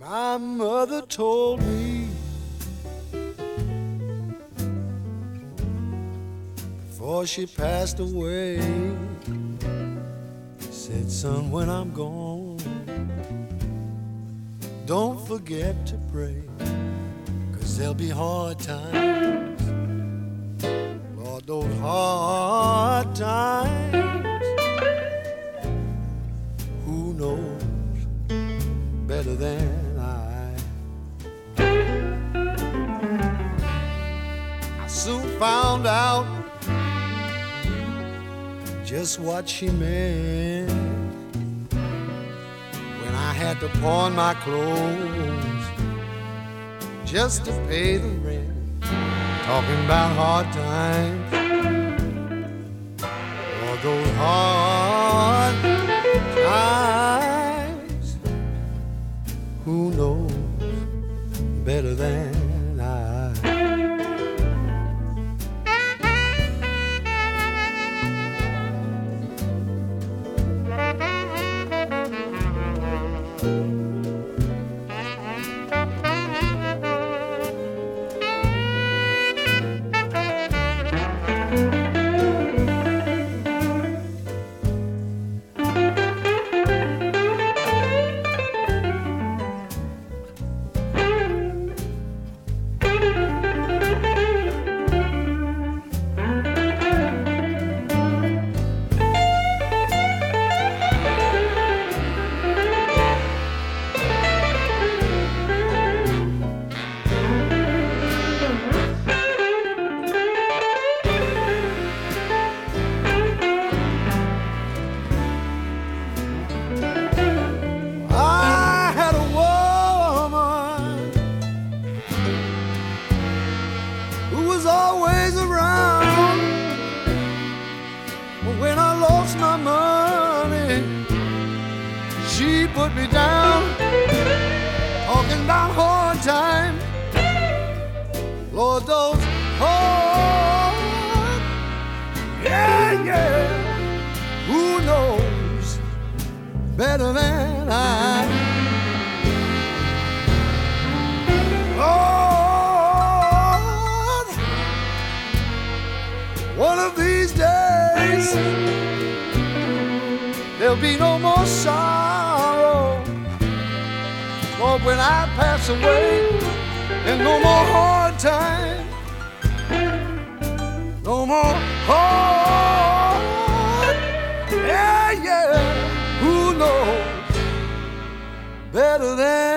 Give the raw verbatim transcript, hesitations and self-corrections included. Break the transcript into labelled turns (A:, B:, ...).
A: My mother told me before she passed away, said, son, when I'm gone, don't forget to pray, 'cause there'll be hard times. Lord, those hard times, who knows better than I? I soon found out just what she meant when I had to pawn my clothes just to pay the rent. Talking about hard times, or those hard times, who knows better than I? Always around, but when I lost my money, she put me down. Talking about hard times, Lord, those hard, yeah, yeah, who knows better than I? One of these days, there'll be no more sorrow. Lord, when I pass away, and no more hard time, no more hard, yeah, yeah, who knows better than